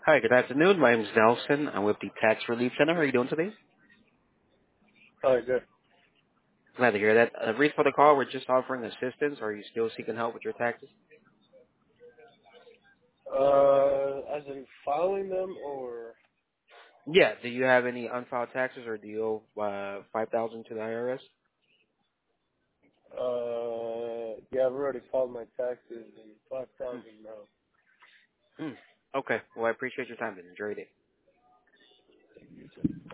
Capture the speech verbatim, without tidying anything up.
Hi, good afternoon. My name is Nelson. I'm with the Tax Relief Center. How are you doing today? Oh, good. Glad to hear that. Uh, reason for the call, we're just offering assistance. Are you still seeking help with your taxes? Uh, as in filing them, or Yeah. Do you have any unfiled taxes, or do you owe uh, five thousand dollars to the I R S? uh, yeah, I've already filed my taxes and five Hmm. thousand now. Hmm. Okay. Well, I appreciate your time. Then enjoy your day.